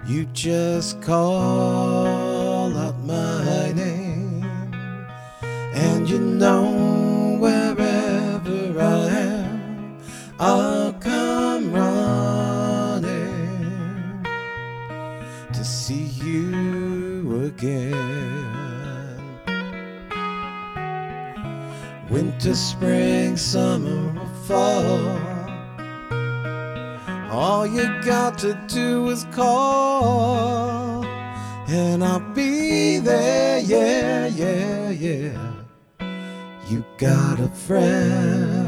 You just call out my name, and you know wherever I am, I'll come running to see you again. Winter, spring, summer, or fall, all you got to do is call, and I'll be there, yeah, yeah, yeah. You got a friend.